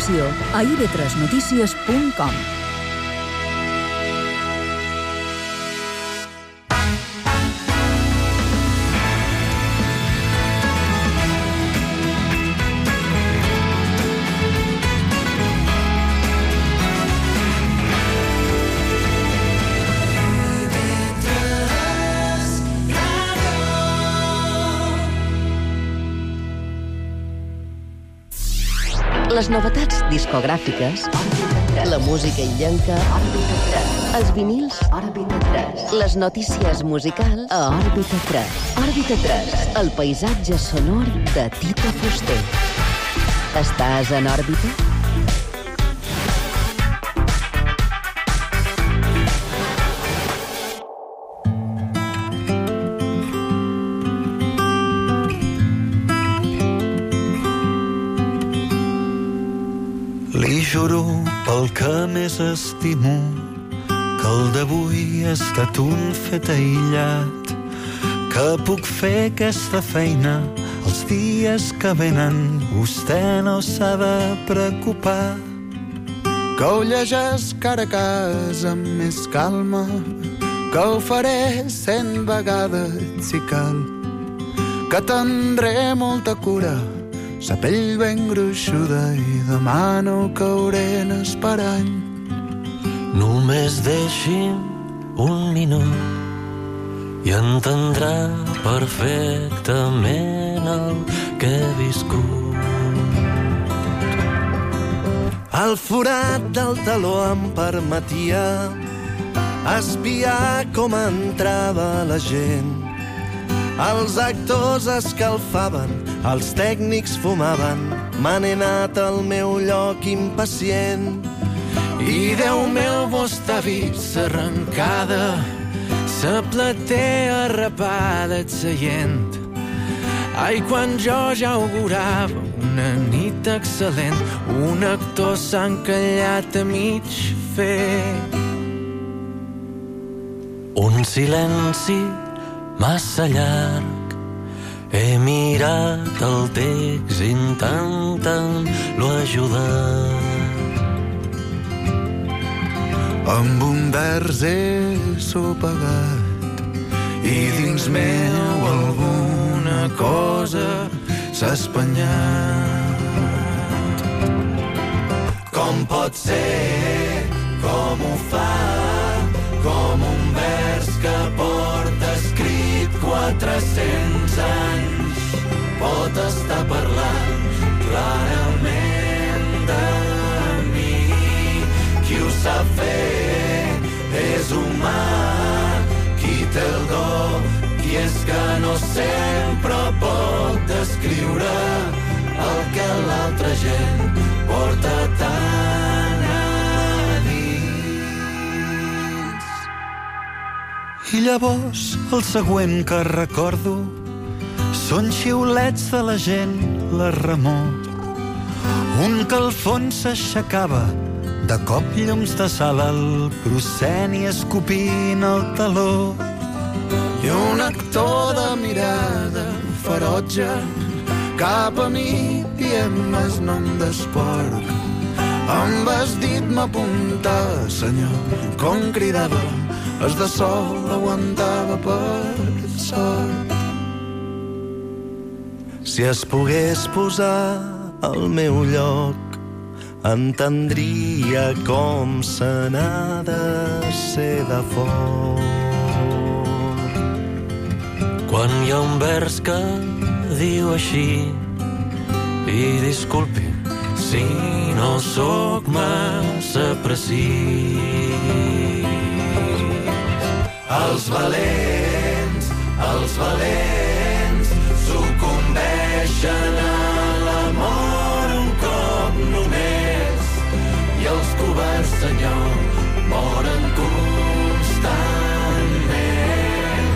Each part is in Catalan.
informació a ib3notícies.com. Les novetats discogràfiques, la música illenca, els vinils, les notícies musicals a Òrbita 3. Òrbita 3, el paisatge sonor de Tito Fuster. Estàs en òrbita? Li juro pel que més estimo que el d'avui ha estat un fet aïllat, que puc fer aquesta feina els dies que venen. Vostè no s'ha de preocupar, que ho llegeix cara a casa amb més calma, que ho faré 100 vegades si cal, que tindré molta cura, sa pell ben gruixuda, i demà no cauré en esperany. Només deixi'm un minut i entendrà perfectament el que he viscut. El forat del taló em permetia espiar com entrava la gent. Els actors escalfaven, els tècnics fumaven, me n'he anat al meu lloc impacient. I Déu meu, vostè ha vist arrencada, sa platea rapada et seient. Ai, quan jo ja augurava una nit excel·lent, un actor s'ha encallat a mig fer. Un silenci massa llarg, he mirat el text intentant-lo ajudar. Amb un vers he sopegat i dins meu alguna cosa s'ha espanyat. Com pot ser, com ho fa, com un vers que porta escrit 400 anys pot estar parlant realment de mi. Qui ho sap fer és humà, qui té el do, qui és que no sempre pot descriure el que l'altra gent porta tant a dins. I llavors el següent que recordo són xiulets de la gent, la remor. Un que al fons s'aixecava, de cop llums de sal al prosceni escopint el taló. I un actor de mirada ferotge cap a mi dient-me's nom d'esporc. Amb vestit m'apunta, senyor, com cridava, es de sol aguantava per sort. Si es pogués posar al meu lloc, entendria com se n'ha de ser de fort. Quan hi ha un vers que diu així, i disculpi si no sóc massa precís. Els valents sucumbeixen a l'amor un cop només, i els covards, senyor, moren constantment.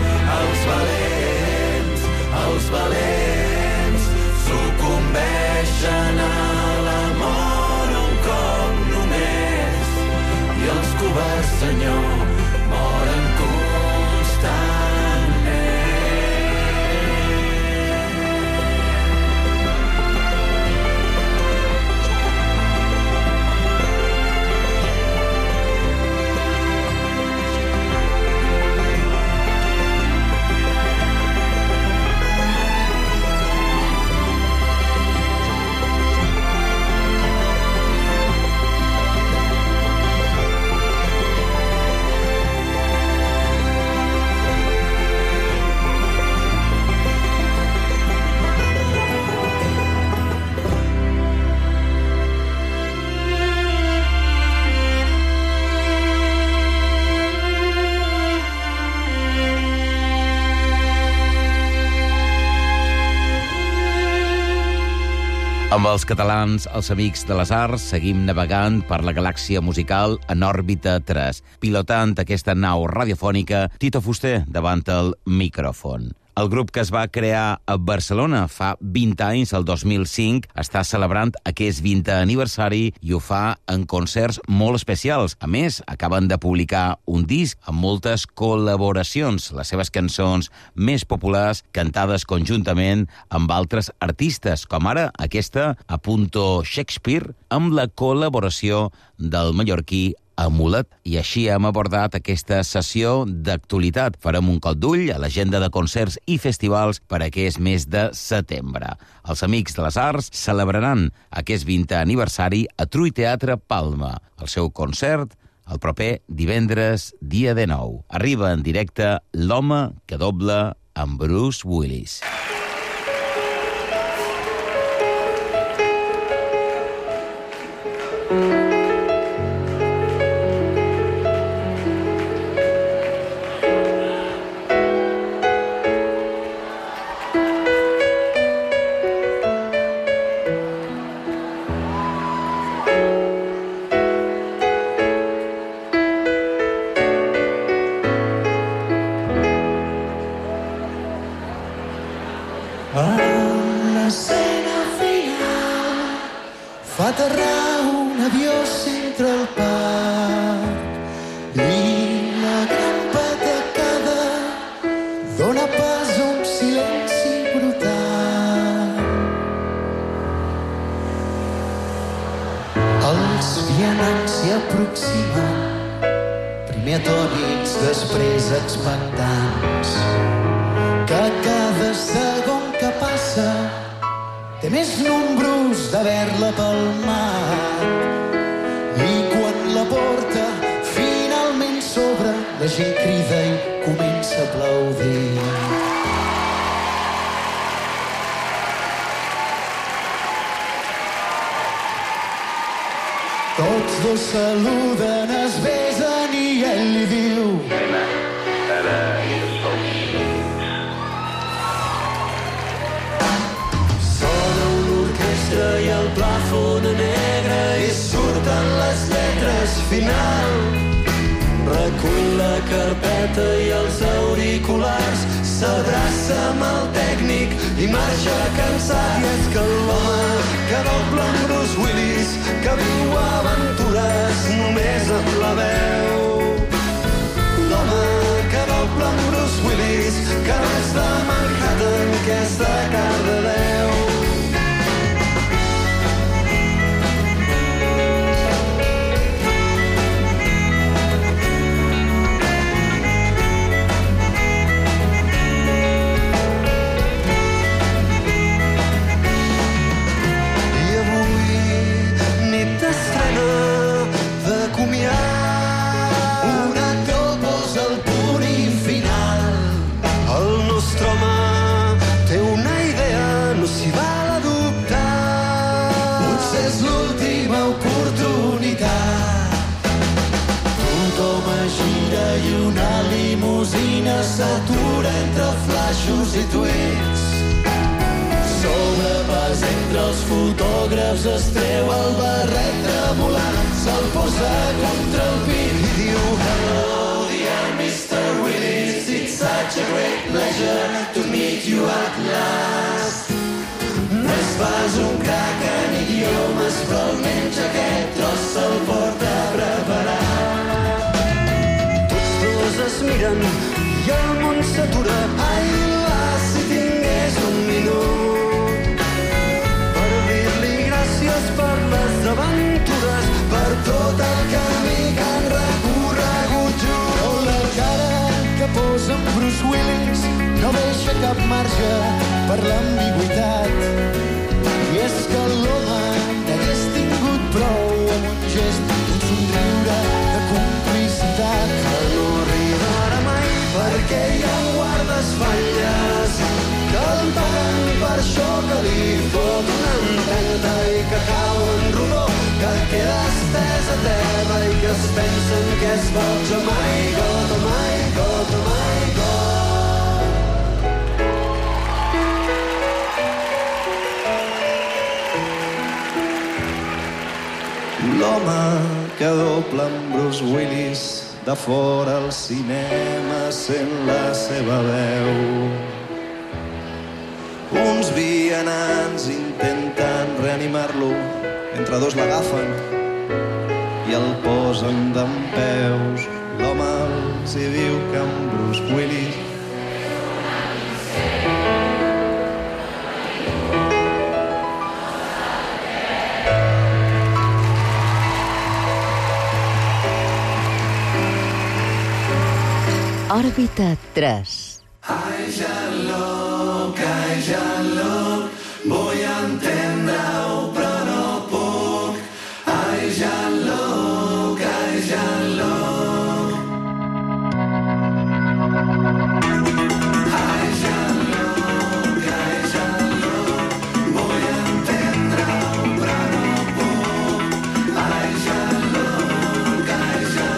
Els valents sucumbeixen a l'amor un cop només, i els covards, senyor, moren constantment. Amb els catalans, els amics de les arts, seguim navegant per la galàxia musical en òrbita 3, pilotant aquesta nau radiofònica Tito Fuster davant el micròfon. El grup que es va crear a Barcelona fa 20 anys, el 2005, està celebrant aquest 20è aniversari i ho fa en concerts molt especials. A més, acaben de publicar un disc amb moltes col·laboracions, les seves cançons més populars cantades conjuntament amb altres artistes, com ara aquesta A Punto Shakespeare, amb la col·laboració del mallorquí Amulet. I així hem abordat aquesta sessió d'actualitat. Farem un cop d'ull a l'agenda de concerts i festivals per aquest mes de setembre. Els Amics de les Arts celebraran aquest 20è aniversari a Trui Teatre Palma. El seu concert el proper divendres, dia 19. Arriba en directe l'home que dobla amb Bruce Willis. Aterrar un avió Central Park i la gran patacada dona pas a un silenci brutal. Els vianants s'hi aproximen, primer atònits, després expectants, que cada segon que passa té més números d'haver-la palmat. I quan la porta finalment s'obre, la gent crida i comença a aplaudir. Tots dos saluden, es besen i ell li diu: i el plafon negre i surten les lletres final. Recull la carpeta i els auriculars, s'abraça amb el tècnic i marxa cansat. I és que l'home que dobla amb Bruce Willis, que viu aventures només amb la veu. L'home que dobla amb Bruce Willis, que no és de Manhattan, que és de Cardedeu. S'atura entre flaixos i tuits. Sobrepàs entre els fotògrafs, es treu el barret tremolant, se'l posa contra el pit i diu: Hello, dear Mr. Willis, it's such a great pleasure to meet you at last. No és pas un crac en idiomes, però almenys aquest tros se'l porta preparat. Tots dos es miren i el món s'atura. Ai, las, si tingués un minut per dir-li gràcies per les aventures, per tot el camí que han recorregut junts. La cara que posa en Bruce Willis no deixa cap marge per l'ambigüitat. I és que l'home n'hagués tingut prou amb un gest, un somriure de complicitat. Que no arribarà mai perquè hi ha guardaespatlles que el paguen per això, que li fot una empenta i que cau en rodó, que queda estès a terra i que es pensen que és boig. Oh my God, oh my God, oh my God. L'home que dobla amb Bruce Willis de fora al cinema sent la seva veu. Uns vianants intenten reanimar-lo, entre dos l'agafen i el posen dempeus. L'home els hi diu que amb Bruce Willis Òrbita 3. Ai, ja loc, vull entendre-ho però no puc. Ai, ja loc, ai, ja loc. Ai, ja loc, vull entendre-ho però no puc. Ai, ja loc, ai, ja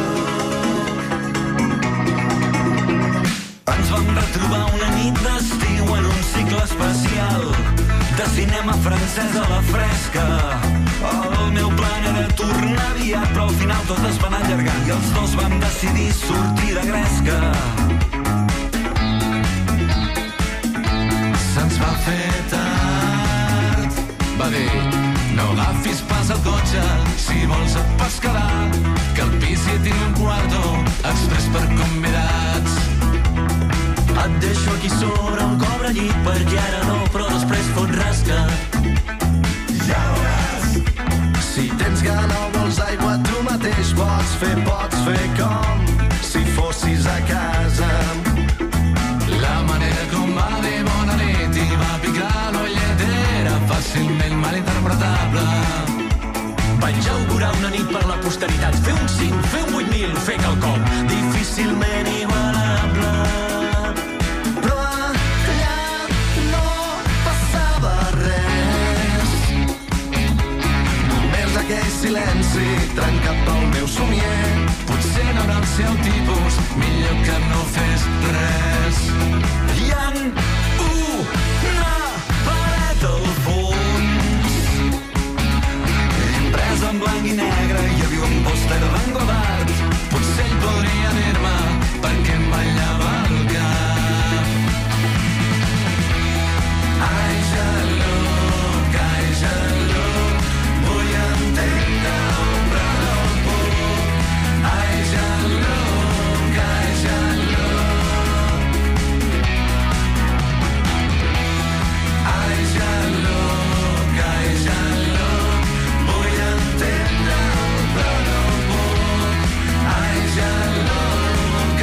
Ens vam retrobar una nit d'estiu en un cicle especial de cinema francès a la fresca. El meu plan era tornar aviat, però al final tot es va anar allargant i els dos vam decidir sortir de gresca. Se'ns va fer tard. Va dir, no agafis pas el cotxe, si vols et pots quedar, que al pis hi tinc un quarto express per convidats. Et deixo aquí sobre un cobre llit perquè ara no, però després fot rasca. Ja veuràs. Si tens gana o vols aigua tu mateix pots fer com si fossis a casa. La manera com va dir bona nit i va picar l'ullet era fàcilment malinterpretable. Vaig augurar una nit per la posteritat, fer un 5, fer un 8.000, fer quelcom difícilment igualable. Aquell silenci trencat pel meu somier. Potser no era el seu tipus, millor que no fes res. Hi ha una paret al fons, Imprès en blanc i negre hi havia un pòster d'en Godard. Potser ell podria dir-me per què em ballava el cap. Ai, ja loc, vull entendre-ho però no puc. Ai, ja loc, Ai, ja loc, vull entendre-ho però no puc. Ai, ja loc,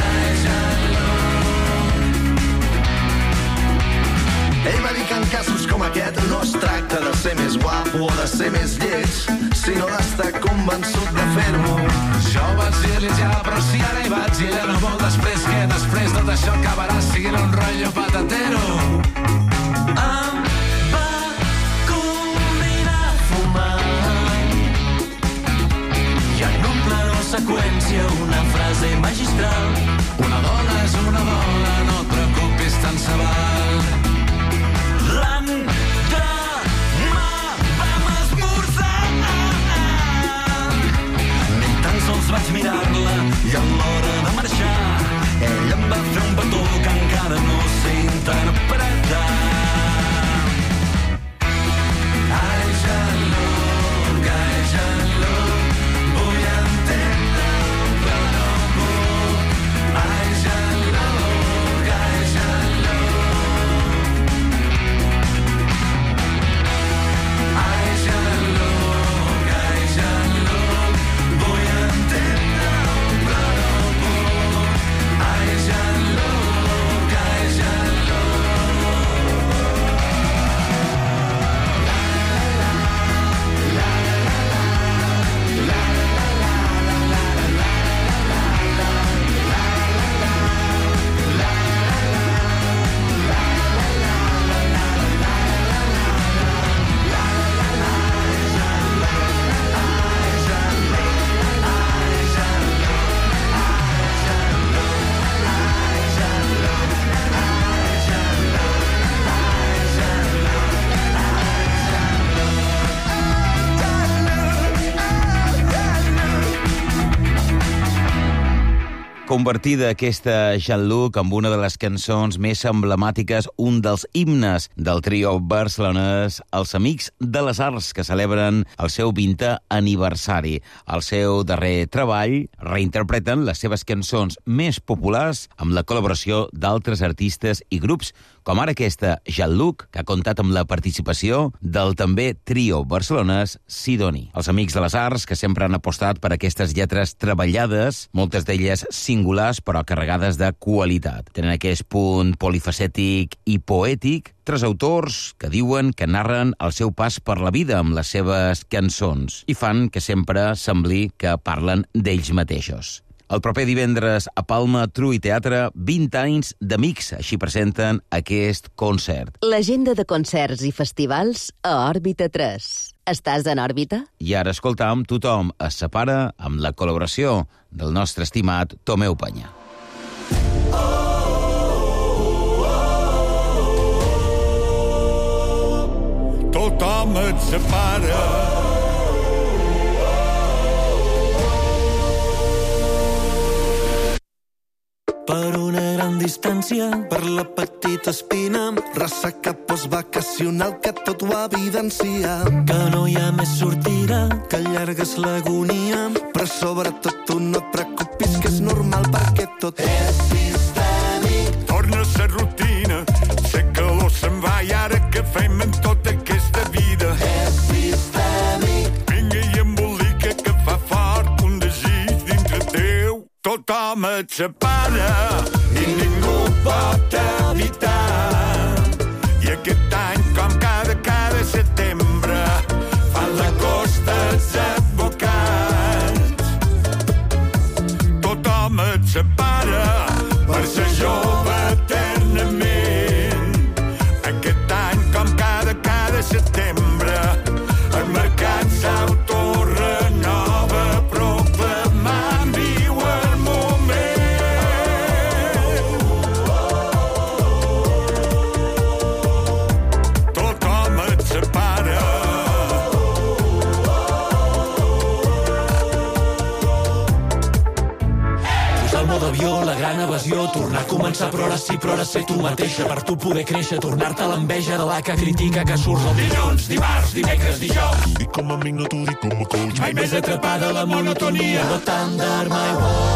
Ell va dir que en casos com aquest no es tracta de ser més guapo o de ser més lleig, sinó d'estar convençut de fer-ho. Jo vaig dir-li ja, però si ara hi vaig i ella no vol després, que després tot això acabarà siguent un rotllo patatero. em va convidar a fumar i en un plano seqüència una frase magistral. Una dona és una dona, no et preocupis, tant se val. L'endemà vam esmorzar, Ni tan sols vaig mirar-la i a l'hora de marxar ella em va fer un petó que encara no sé interpretar. Ai, ja loc, vull entendre-ho però no puc. Ai, ja loc, Ai, ja loc, vull entendre-ho però no puc. Ai, ja loc, Convertida aquesta Jean-Luc amb una de les cançons més emblemàtiques, un dels himnes del trio barcelonès, Els Amics de les Arts, que celebren el seu 20è aniversari. Al seu darrer treball reinterpreten les seves cançons més populars amb la col·laboració d'altres artistes i grups, com ara aquesta Jean-Luc, que ha comptat amb la participació del també trio barcelonès Sidoni. Els Amics de les Arts, que sempre han apostat per aquestes lletres treballades, moltes d'elles singulars però carregades de qualitat. Tenen aquest punt polifacètic i poètic, tres autors que diuen que narren el seu pas per la vida amb les seves cançons i fan que sempre sembli que parlen d'ells mateixos. El proper divendres a Palma True Teatre, 20 anys d'Amics, així presenten aquest concert. L'agenda de concerts i festivals a Òrbita 3. Estàs en òrbita? I ara escoltam Tothom es separa amb la col·laboració del nostre estimat Tomeu Penya. Tothom et separa. Per una gran distància, per la petita espina, ressaca postvacacional que tot ho evidencia. Que no hi ha més sortida, que allargues l'agonia, però sobretot tu no et preocupis que és normal perquè tot és sistèmic. Torna a ser rutina, sé que l'or se'n va i ara què fem en tota aquesta vida? És sistèmic. Vinga i embolica que fa fort un desig dintre teu. Tothom et separa i ningú pot evitar. I aquest any, com cada setembre, fan la costa els advocats. Tothom et separa per ser jove eternament. Aquest any, com cada setembre, el mercat s'autorenova proclamant viu el moment. Tothom et separa. El mode avió, la gran evasió, tornar a començar, però ara sí, però ara ser tu mateixa, per tu poder créixer, tornar-te l'enveja de la que critica, que surts el dilluns, dimarts, dimecres, dijous. T'ho dic com a amic, no t'ho dic com a coach. Mai més atrapada la monotonia. No thunder my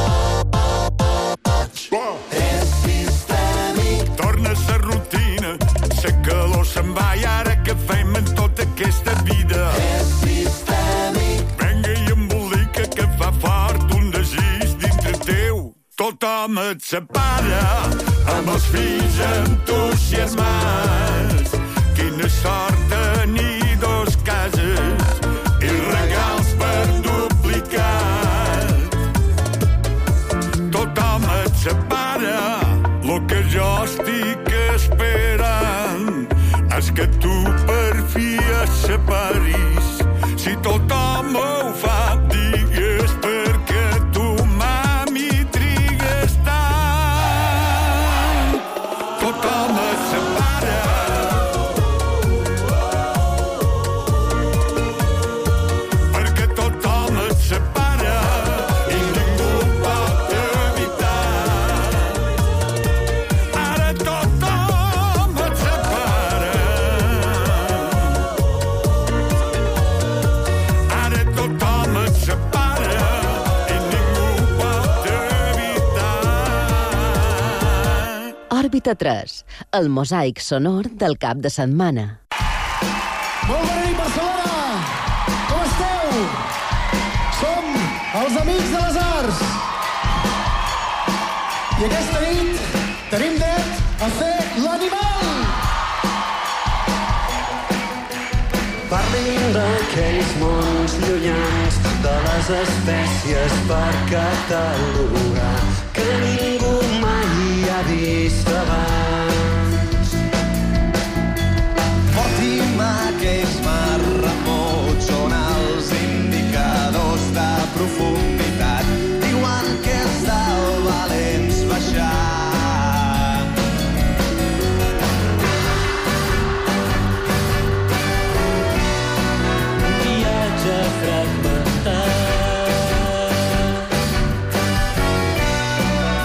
watch. És sistèmic. Torna a ser rutina, sé que l'or se'n va i ara què fem en tota aquesta vida? És sistèmic. Vinga i embolica que fa fort un desig dintre teu. Tothom et separa amb els fills entusiasmats. Quina sort tenir dos cases i regals per duplicat. Tothom et separa, lo que jo estic esperant és que tu per fi et separis. Si tothom ho fa, digues perquè tu, mami, trigues tant. Tothom et separa. Perquè tothom et separa i ningú pot evitar. Ara tothom et separa. Ara tothom et separa i ningú pot evitar. Òrbita 3, el mosaic sonor del cap de setmana. Molt bona nit, Barcelona! Com esteu? Som els Amics de les Arts. I aquesta nit tenim dret a fer l'animal. Parlin d'aquells mons llunyans, de les espècies per catalogar, que ningú mai ha vist abans. Porti'm aquells marremots on els indicadors de profunditat diuen que és del valents baixar. Viatge fragmentat.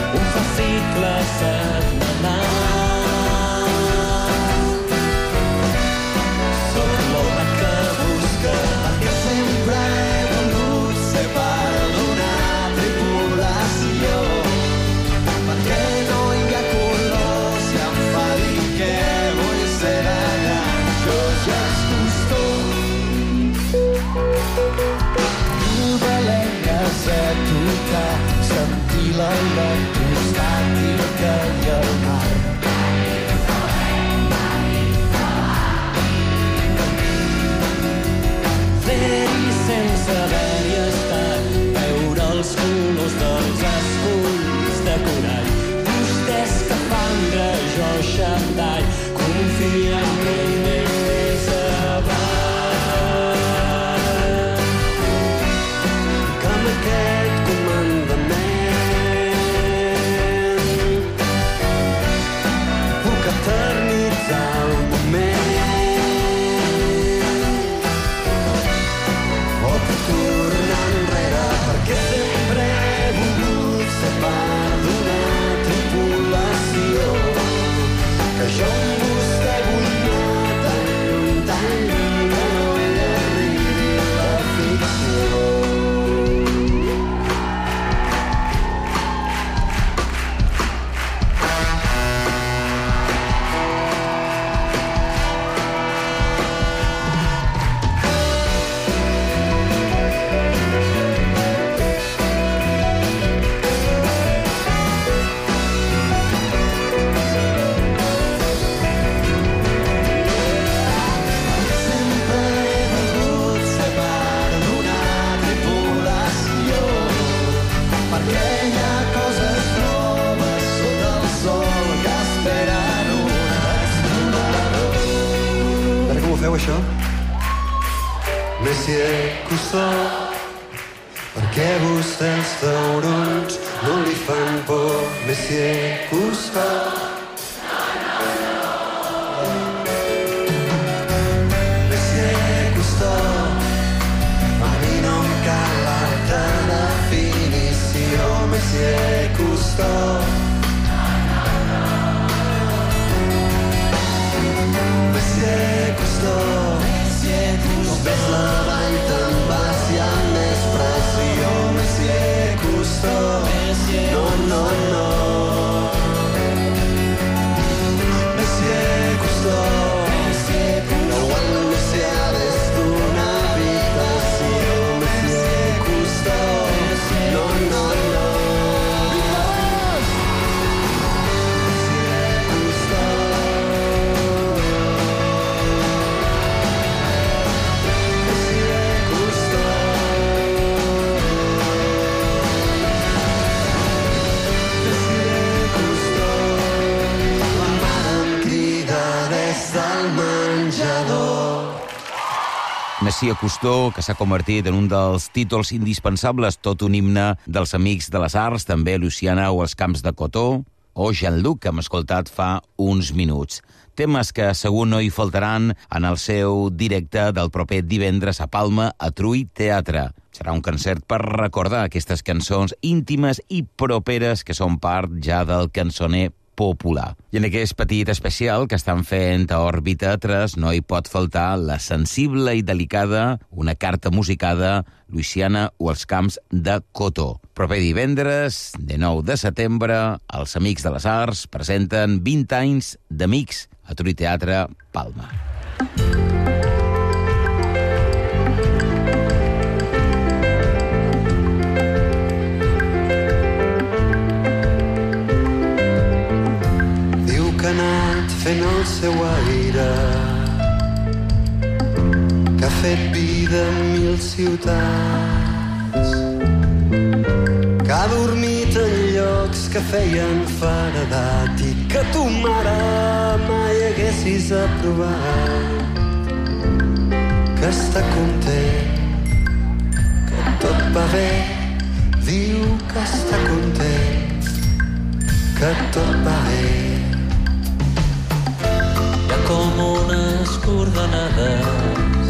perquè vostè els taurons no li fan por, Monsieur Cousteau. Monsieur Cousteau, a mi no em cal l'altra definició, Monsieur Cousteau. Monsieur Cousteau, només la vall te'n vas i amb més pressió, Monsieur Cousteau. No, no, no. Monsieur Cousteau, no aguanto més si ha des d'una habitació, Monsieur Cousteau. No, no, no. Monsieur Cousteau, que s'ha convertit en un dels títols indispensables, tot un himne dels Amics de les Arts, també Luciana o els Camps de Cotó, o Jean-Luc, que hem escoltat fa uns minuts. Temes que segur no hi faltaran en el seu directe del proper divendres a Palma, a Trull Teatre. Serà un concert per recordar aquestes cançons íntimes i properes que són part ja del cançoner popular. I en aquest petit especial que estan fent a Òrbita 3 no hi pot faltar la sensible i delicada, una carta musicada, Luciana o els Camps de Cotó. Proper divendres, de 9 de setembre, els Amics de les Arts presenten 20 anys d'Amics a Trull Teatre, Palma. Fent el seu aire, que ha fet vida en 1000 ciutats, que ha dormit en llocs que feien feredat i que tu, mare, mai haguessis aprovat, que està content, que tot va bé, diu que està content, que tot va bé. Com unes coordenades,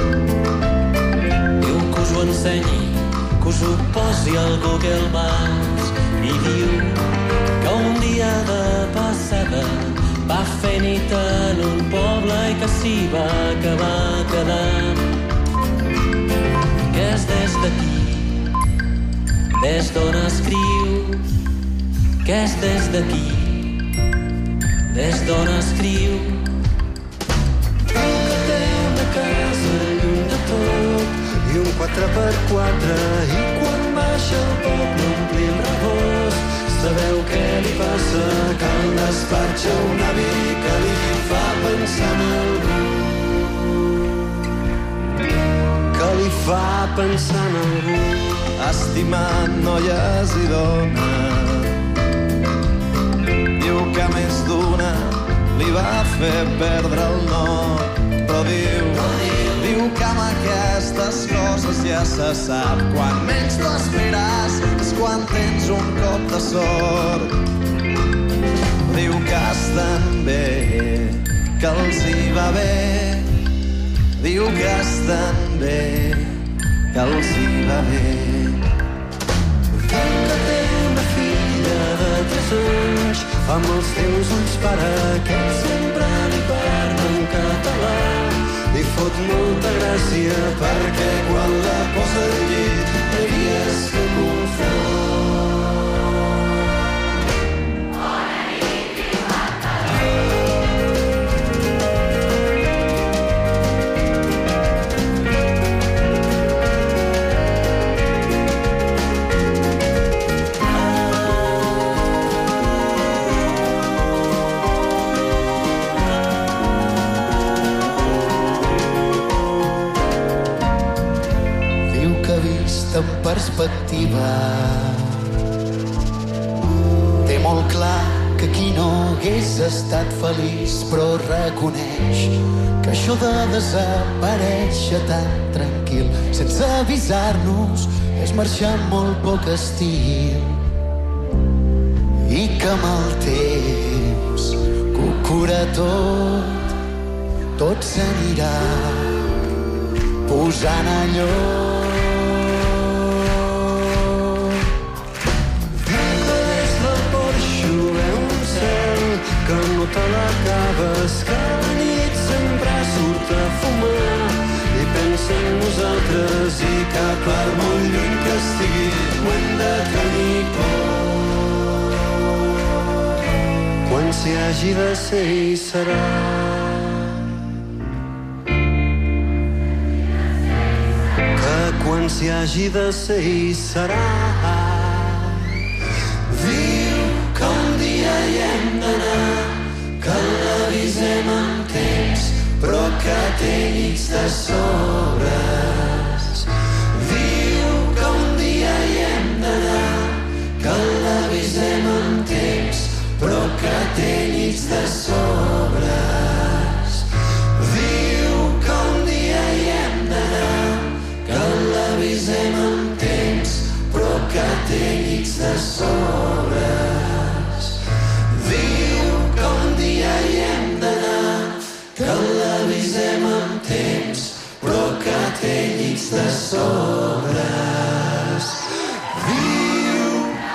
diu que us ho ensenyi, que us ho posi al Google Maps, i diu que un dia de passada va fer nit en un poble i que s'hi va acabar quedant, que és des d'aquí, des d'on escriu, que és des d'aquí, des d'on escriu. I un 4x4 i quan baixa el poble omplim rebost. Sabeu què li passa? Que el despatxa un avi que li fa pensar en algú, que li fa pensar en algú. Estimant noies i dones, diu que més d'una li va fer perdre el nord, però diu que amb aquestes coses ja se sap. Quan menys t'ho esperàs és quan tens un cop de sort. Diu que estan bé, que els hi va bé. Diu que estan bé, que els hi va bé. Diu que té una filla de 3 anys, amb els teus ulls pare, que sempre li parla en català. Li fot molta gràcia perquè quan la posa al llit hi havies que confon. Bona nit, Violeta. En perspectiva té molt clar que aquí no hagués estat feliç, però reconeix que això de desaparèixer tan tranquil sense avisar-nos és marxar amb molt poc estil i que amb el temps que ho cura tot s'anirà posant a lloc. Viure des del porxo veu un cel que no te l'acabes, que la nit sempre surt a fumar i pensa en nosaltres i que per molt lluny que estigui ho hem de tenir por. Quan s'hi hagi de ser hi serà. Quan s'hi hagi de ser hi serà. Viu que un dia hi hem d'anar, que l'avisem amb temps, però que té llits de sobres. Viu que un dia hi hem d'anar, que l'avisem amb temps, però que té llits de sobres. Viu que un dia hi hem d'anar, que l'avisem amb temps, però que té llits de sobres. Diu que un dia hi hem d'anar, que l'avisem amb temps, però que té llits de sobres. Diu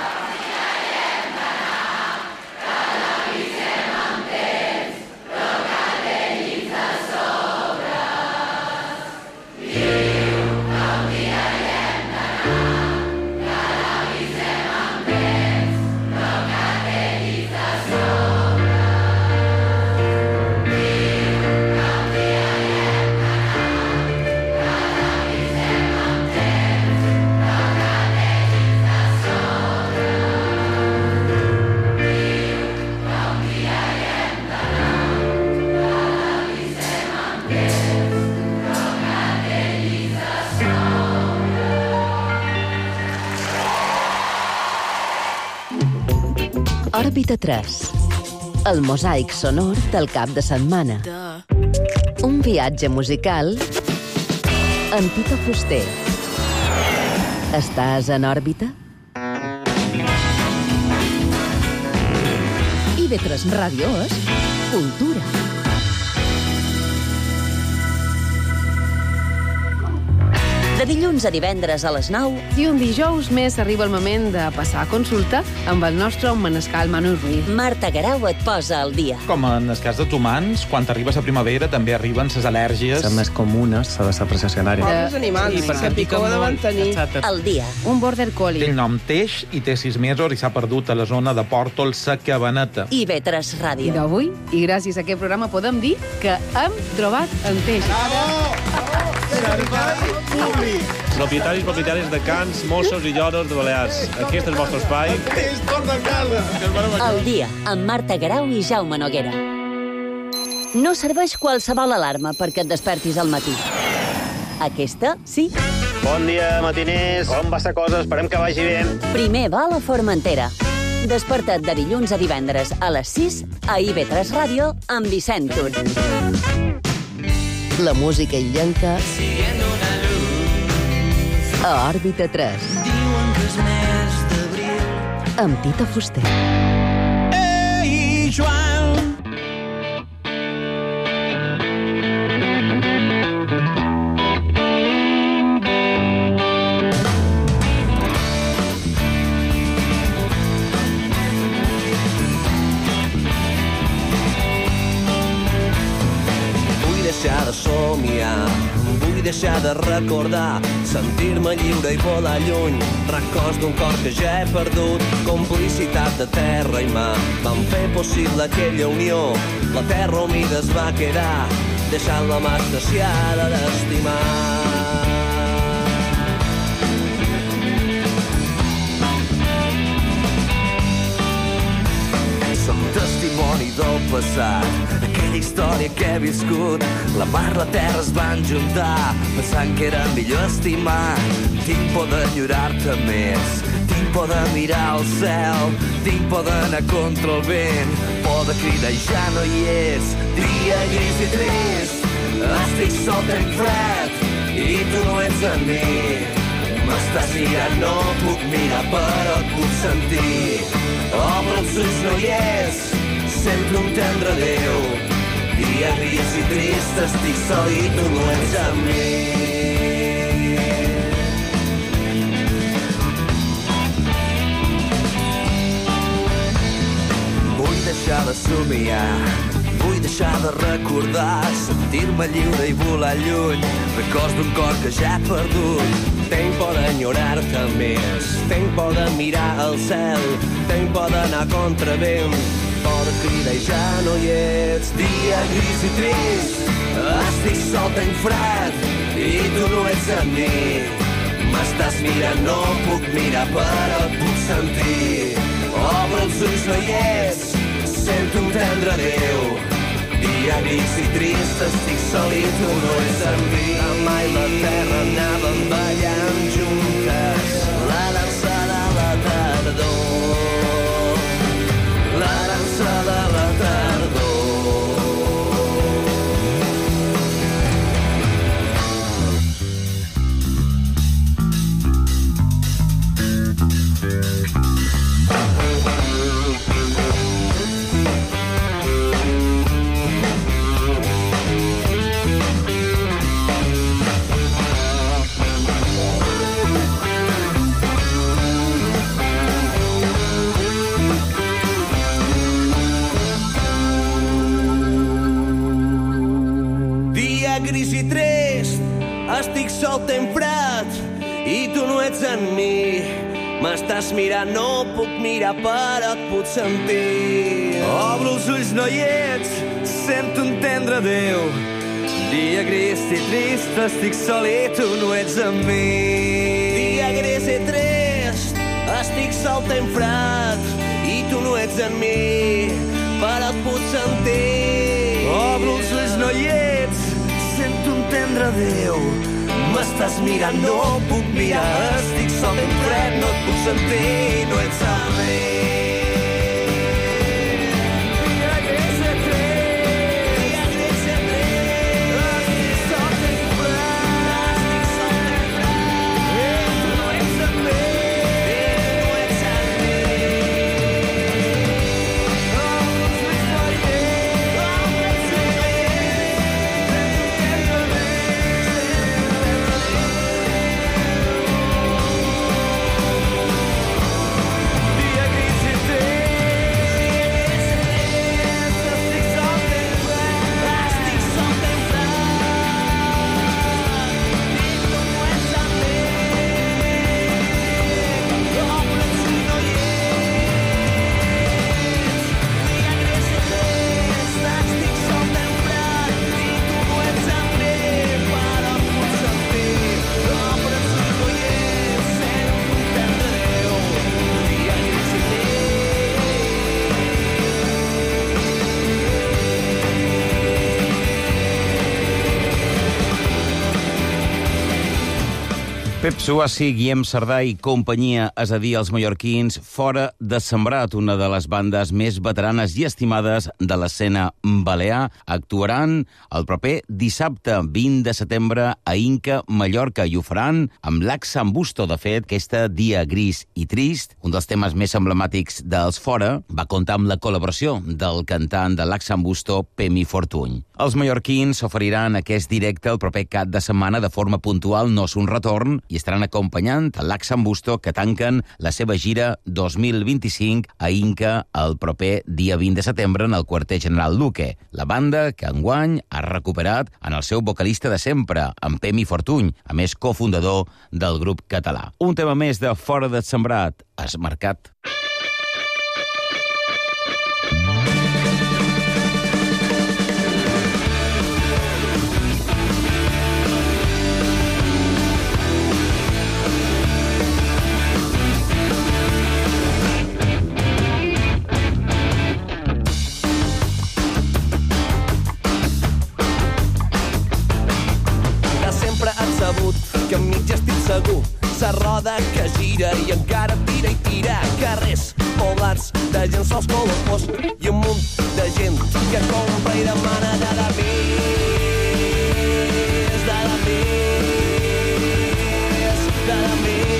que l'avisem amb temps, però que té llits de sobres. Diu Òrbita 3. El mosaic sonor del cap de setmana. Un viatge musical amb Tito Fuster. Estàs en òrbita? IB3 Ràdio és cultura. De dilluns a divendres a les 9. I un dijous més arriba el moment de passar a consulta amb el nostre manescal Manu Ruiz. Marta Guerau et posa al dia. Com en el cas dels humans, quan arribes a primavera també arriben les al·lèrgies. Les més comunes de la precessionària. Els animals, sí, que picó deuen tenir. Al dia. Un border collie. Té el nom Teix i té 6 mesos i s'ha perdut a la zona de Pòrtol, sa Cabaneta. IB3 Ràdio. I d'avui, i gràcies a aquest programa, podem dir que hem trobat en Teix. Servei públic. Propietaris i propietàries de cans, mossos i lloros de Balears. Aquest és el vostre espai. És torna a casa. Al dia, amb Marta Guerau i Jaume Noguera. No serveix qualsevol alarma perquè et despertis al matí. Aquesta, sí. Bon dia, matiners. Com va la cosa? Esperem que vagi bé. Primer va a la Formentera. Desperta't de dilluns a divendres a les 6 a IB3 Ràdio amb Vicent Tur. La música illenca a Òrbita 3. Diuen que és mes d'abril. Amb Tito Fuster. Ei, Joan! Vull deixar de somiar, vull deixar de recordar, sentir-me lliure i volar lluny, records d'un cor que ja he perdut, complicitat de terra i mar, van fer possible aquella unió, la terra humida es va quedar, deixant la mà estaciada d'estimar. Som testimoni del passat, aquella història que he viscut. La mar, la terra es van juntar, pensant que era millor estimar. Tinc por d'enyorar-te més, tinc por de mirar al cel, tinc por d'anar contra el vent, por de cridar i ja no hi és. Dia gris i trist, estic sol, tenc fred, i tu no ets amb mi. M'estàs mirant, no puc mirar, però et puc sentir. Obre els ulls, no hi és, sento un tendre adéu. Dia gris i trist, estic sol i tu no ets amb mi. Vull deixar de somiar, vull deixar de recordar, sentir-me lliure i volar lluny, records d'un cor que ja he perdut. Tenc por d'enyorar-te més, tenc por de mirar al cel, tenc por d'anar contra vent, por de cridar i ja no hi ets. Dia gris i trist, estic sol, tenc fred, i tu no ets amb mi. M'estàs mirant, no puc mirar, però et puc sentir. Obre els ulls, no hi ets, sento un tendre adéu. Dia gris i trist, estic sol i tu no ets amb mi. La mà i la terra anàvem ballant juntes, la dansa de la tardor, la dansa de la tardor. Gris i trist, estic sol, tenc fred, i tu no ets en mi. M'estàs mirant, no puc mirar, però et puc sentir. Obro els ulls, no hi ets, sento un tendre adéu. Dia gris i trist, estic sol i tu no ets amb mi. Dia gris i trist, estic sol, tenc fred, i tu no ets en mi, però et puc sentir. Obro els ulls, no hi ets, sento un tendre adéu. M'estàs mirant, no puc mirar, estic sol, ben fred, no et puc sentir, no ets amb mi. Pep Suassi, Guillem Cerdà i companyia, és a dir, els mallorquins, Fora de Sembrat, una de les bandes més veteranes i estimades de l'escena balear, actuaran el proper dissabte, 20 de setembre, a Inca, Mallorca, i ho faran amb l'Axambusto. De fet, aquesta Dia gris i trist, un dels temes més emblemàtics dels Fora, va comptar amb la col·laboració del cantant de l'Axambusto, Pemi Fortuny. Els mallorquins s'oferiran aquest directe el proper cap de setmana de forma puntual, no és un retorn, i estaran acompanyant l'Axambusto, que tanquen la seva gira 2025 a Inca el proper dia 20 de setembre en el quarter general Luque. La banda que enguany ha recuperat en el seu vocalista de sempre, en Pemi Fortuny, a més cofundador del grup català. Un tema més de Fora de Sembrat, Es Mercat. Que enmig estic segur, sa roda que gira i encara tira i tira. Carrers poblats de gent sols colors i un munt de gent que compra i demana de més, de més, de més.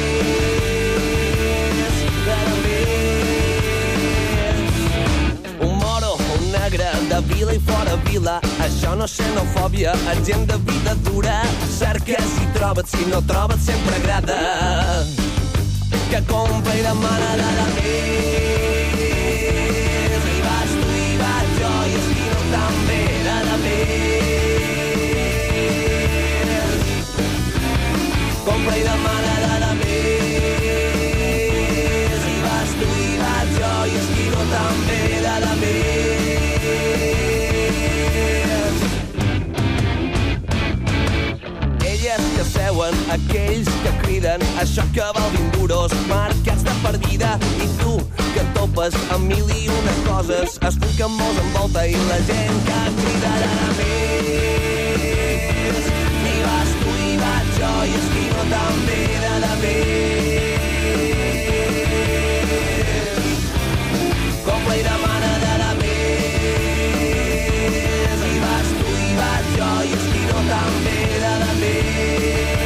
vila, això no és xenofòbia, és gent de vida dura. Cerques i trobes, si no trobes sempre agrada. Que compra i demana de més. I vas tu i vaig jo, i és qui no també de més. Compra i demana de més. I vas tu i vaig jo, i és qui no també de més. Elles que seuen, aquells que criden, això que val 20 duros, marcats de per vida. I tu, que topes amb mil i una coses, es puc que molts envolta i la gent que crida de més. I vas tu i vaig jo, i és qui no també de més. Compra i demana de més. I vas tu i vaig jo, i és qui no també de més.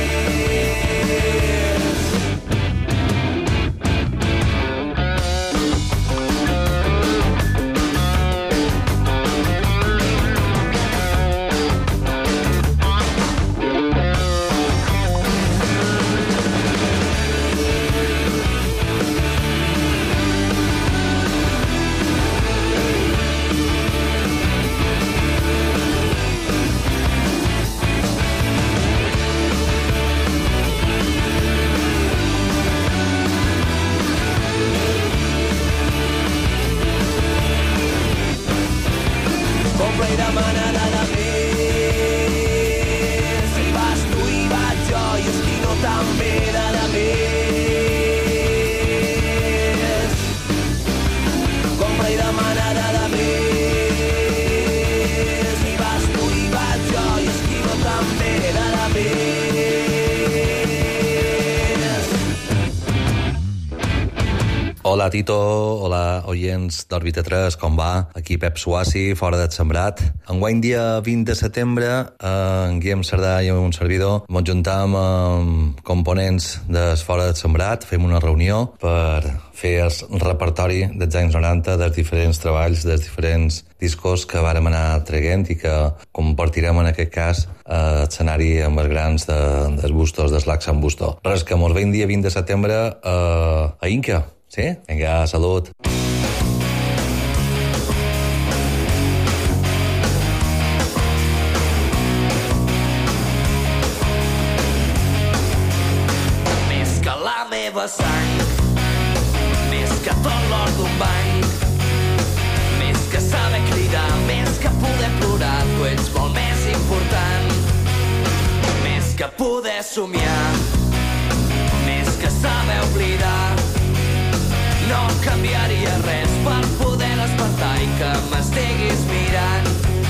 Compra i demana de més. I vas tu i vaig jo, i és qui no també de més. Compra i demana de més. I vas tu i vaig jo, i és qui no també de més. Hola Tito, hola oients d'Òrbita 3, com va? Aquí Pep Suassi, fora del Sembrat. Enguany dia 20 de setembre, en Guillem Cerdà i un servidor ens juntam amb components de fora del Sembrat, fem una reunió per fer el repertori dels anys 90 dels diferents treballs, dels diferents discos que vàrem anar traient i que compartirem en aquest cas escenari amb els grans dels Bustos, dels Laxan Busto. Res, que mos veiem dia 20 de setembre a Inca. Sí? Vinga, salut. Més que la meva sang, més que tot l'or d'un banc, més que saber cridar, més que poder plorar, tu ets molt més important. Més que poder somiar, més que saber oblidar. No canviaria res per poder despertar i que m'estiguis mirant.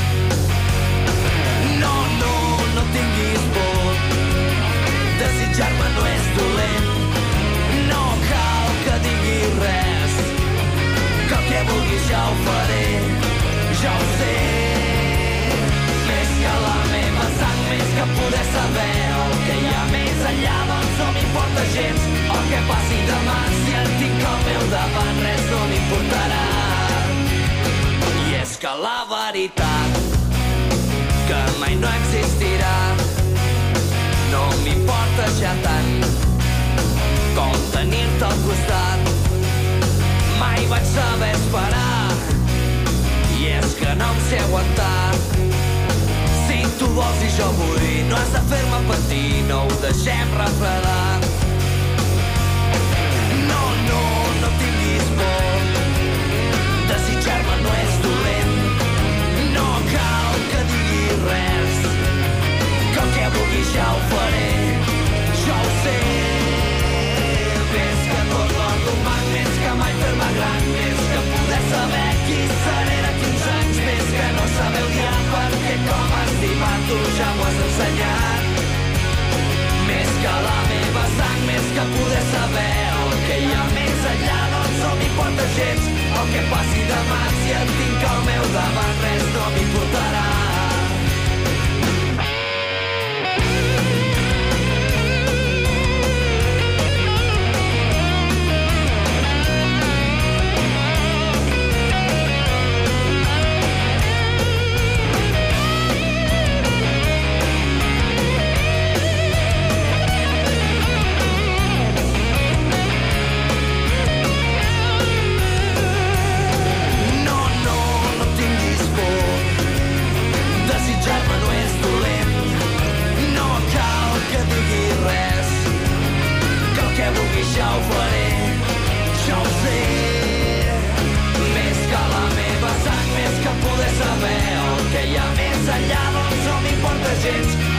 No, no, no tinguis por, desitjar-me no és dolent. No cal que diguis res, que el que vulguis ja ho faré, ja ho sé. Més que la meva sang, més que poder saber el que hi ha més enllà, doncs no m'importa gens el que passi demà. Si el tinc al meu davant, res no m'importarà. I és que la veritat que mai no existirà no m'importa ja tant com tenir-te al costat. Mai vaig saber esperar i és que no em sé aguantar. Si tu vols i jo vull, no has de fer-me patir, no ho deixem refredar. No, no, no tinguis por, desitjar-me no és dolent. No cal que diguis res, que el que vulguis ja ho faré, ja ho sé. Més que tot l'or d'un banc, més que mai fer-me gran, més que poder saber qui seré d'aquí uns anys, més que no saber odiar perquè com estimar tu ja m'ho has ensenyat. Més que la meva sang, més que poder saber el que hi ha més enllà, doncs no m'importa gens el que passi demà. Si et tinc al meu davant, res no m'importarà.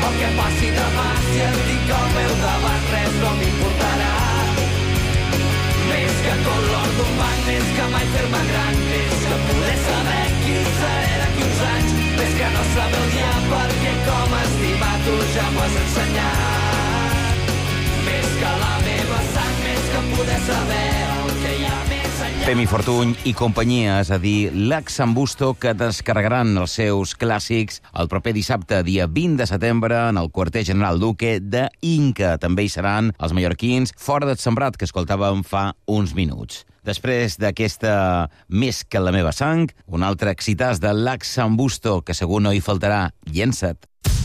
el que passi demà, si et tinc al meu davant res no m'importarà. Més que tot l'or d'un banc, més que mai fer-me gran, més que poder saber qui seré d'aquí uns anys, més que no saber el dia perquè com estimar tu ja m'ho has ensenyat. Més que la meva sang, més que poder saber el que hi ha més enllà. Femi Fortuny i companyia, és a dir, l'Axambusto, que descarregaran els seus clàssics el proper dissabte, dia 20 de setembre, en el quarter general Duque de Inca. També hi seran els mallorquins Fora de Sembrat, que escoltàvem fa uns minuts. Després d'aquesta Més que la meva sang, un altre excitàs de l'Axambusto, que segur no hi faltarà. Llença't.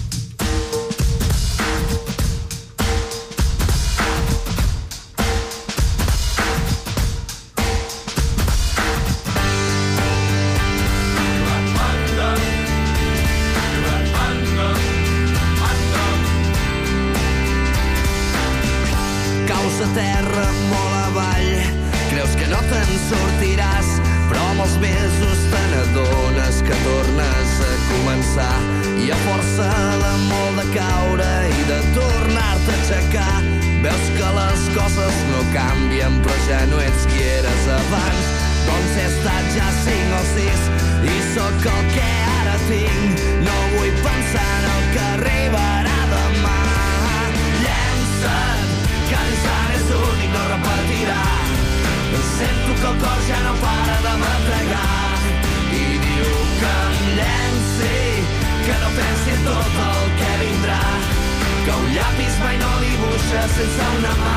A terra molt avall, creus que no te'n sortiràs, però amb els mesos te n'adones que tornes a començar, i a força de molt de caure i de tornar-te a aixecar, veus que les coses no canvien, però ja no ets qui eres abans. Doncs he estat ja 5 o 6 i sóc el que ara tinc, no vull pensar en el que arribarà demà. Llença't, que l'instant és únic, no repetirà. Sento que el cor ja no para de bategar i diu que em llenci, que no pensi en tot el que vindrà, que un llapis mai no dibuixa sense una mà.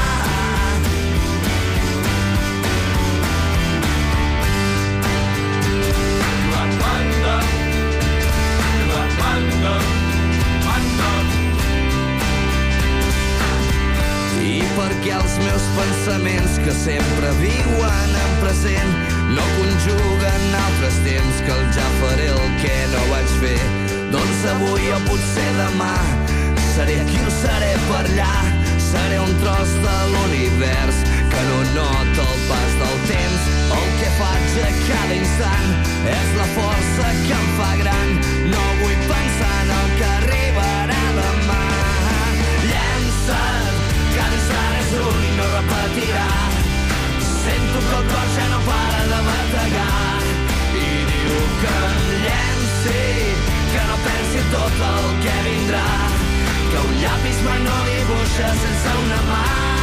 I perquè els meus pensaments, que sempre viuen en present, no conjuguen altres temps, que el ja faré el que no vaig fer. Doncs avui o potser demà seré aquí o seré per allà, seré un tros de l'univers que no nota el pas del temps. El que faig a cada instant és la força que em fa gran, no vull pensar en el que arribarà demà. Llença't, cada instant és únic, no repetirà. Sento que el cor ja no para de bategar i diu que em llenci, que no pensi en tot el que vindrà, que un llapis mai no dibuixa sense una mà.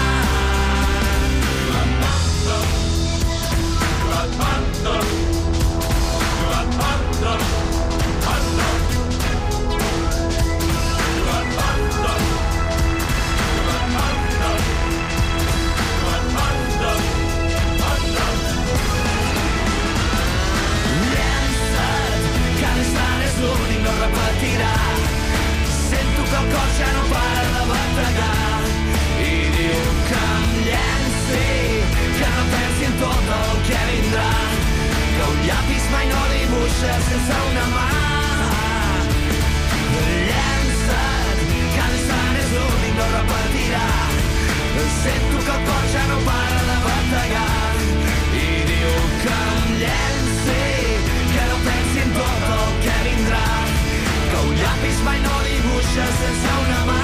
L'únic no repetirà. Sento que el cor ja no para de bategar i diu que em llenci, que no pensi en tot el que vindrà, que un llapis mai no dibuixa sense una mà. Llença't, que l'instant és l'únic, no repetirà. Sento que el cor ja no para de bategar i diu que em llenci, que no pensi en tot el que vindrà, que un llapis mai no dibuixa sense una mà.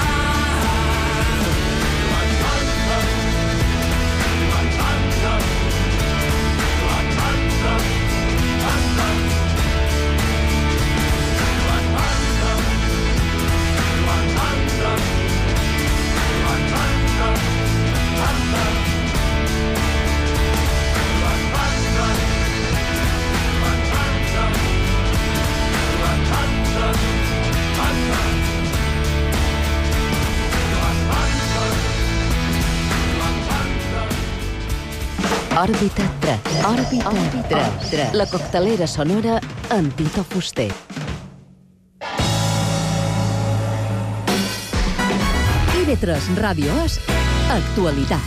Òrbita 3. Òrbita 3. La coctelera sonora amb Tito Fuster. TV3 Ràdio És Actualitat.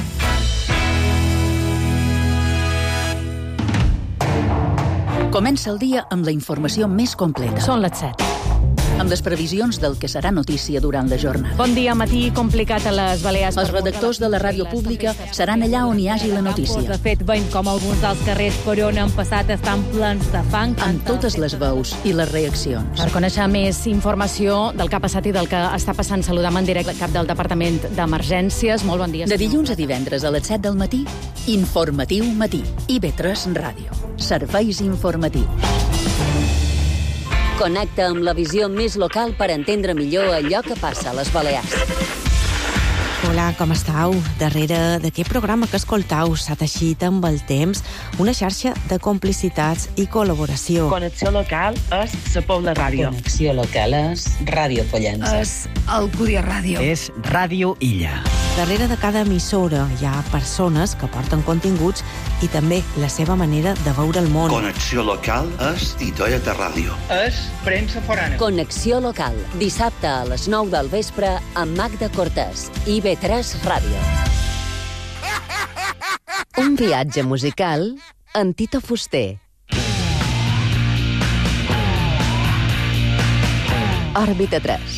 Comença el dia amb la informació més completa. Són les 7. amb les previsions del que serà notícia durant la jornada. Bon dia, matí complicat a les Balears. Els redactors de la ràdio pública seran allà on hi hagi la notícia. De fet, veiem com alguns dels carrers per on han passat estan plens de fang. Amb totes les veus i les reaccions. Per conèixer més informació del que ha passat i del que està passant, saludam en directe el cap del Departament d'Emergències. Molt bon dia. De dilluns a divendres a les 7 del matí, Informatiu Matí. IB3 Ràdio. Serveis informatius. Connecta amb la visió més local per entendre millor allò que passa a les Balears. Hola, com estàu? Darrere d'aquest programa que escoltau s'ha teixit amb el temps una xarxa de complicitats i col·laboració. Connexió local és la Pobla Ràdio. Connexió local és Ràdio Pollença. És Alcúdia Ràdio. És Ràdio Illa. Darrere de cada emissora hi ha persones que porten continguts i també la seva manera de veure el món. Connexió local és Titoia de Ràdio. És premsa forana. Connexió local, dissabte a les 9 del vespre amb Magda Cortés, IB3 Ràdio. Un viatge musical amb Tito Fuster. Òrbita 3.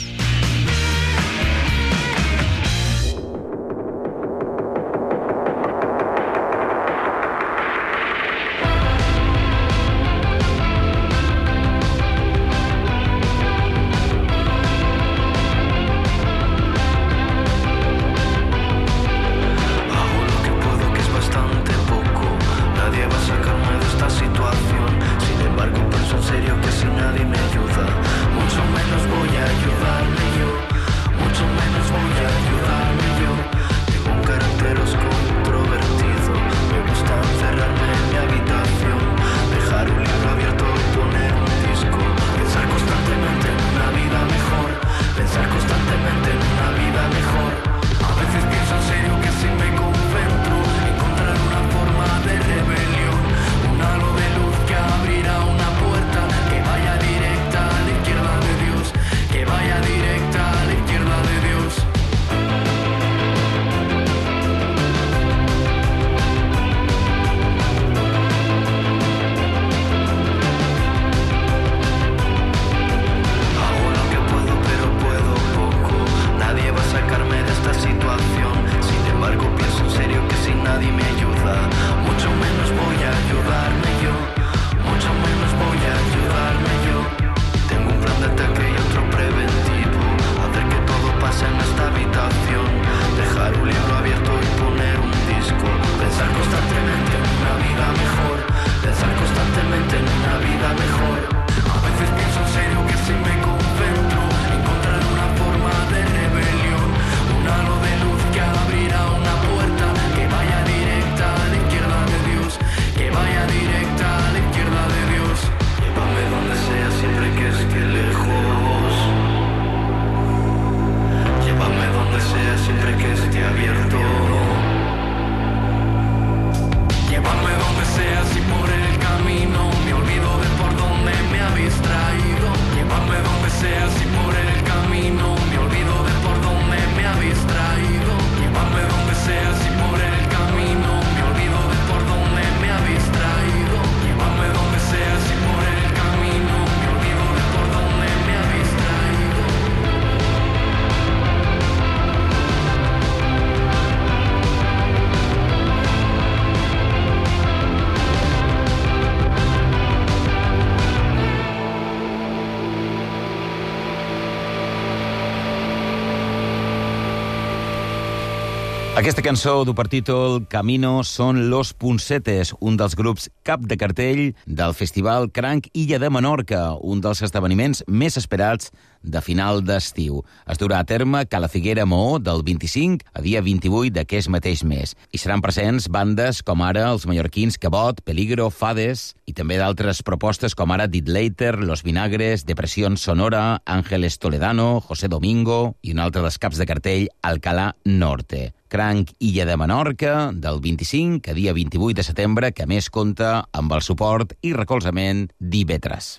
Aquesta cançó du per títol Camino són Los Punsetes, un dels grups cap de cartell del Festival Cranc Illa de Menorca, un dels esdeveniments més esperats de final d'estiu. Es durà a terme a Cala Figuera Maó del 25 a dia 28 d'aquest mateix mes. Hi seran presents bandes com ara els mallorquins Cabot, Peligro, Fades i també d'altres propostes com ara Dit Later, Los Vinagres, Depressió Sonora, Ángeles Toledano, José Domingo i un altre dels caps de cartell, Alcalá Norte. Cranc Illa de Menorca, del 25 a dia 28 de setembre, que a més compta amb el suport i recolzament d'IB3.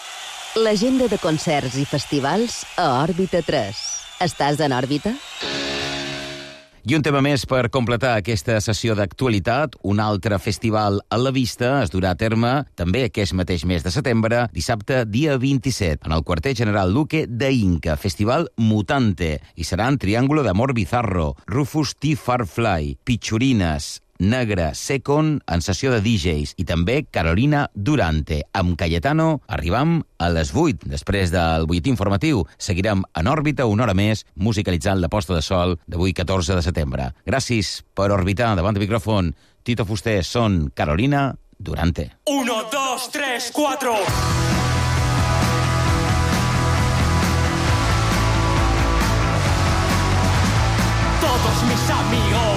L'agenda de concerts i festivals a Òrbita 3. Estàs en òrbita? I un tema més per completar aquesta sessió d'actualitat. Un altre festival a la vista es durà a terme també aquest mateix mes de setembre, dissabte, dia 27, en el quarter general Luque d'Inca, Festival Mutante. I seran Triángulo de Amor Bizarro, Rufus T. Farfly, Pichurines, Negre, Secon, en sessió de DJs, i també Carolina Durante. Amb Cayetano arribam a les 8. Després del butlletí informatiu, seguirem en òrbita una hora més, musicalitzant la posta de sol d'avui 14 de setembre. Gràcies per orbitar davant del micròfon. Tito Fuster, son Carolina Durante. 1, 2, 3, 4... Todos mis amigos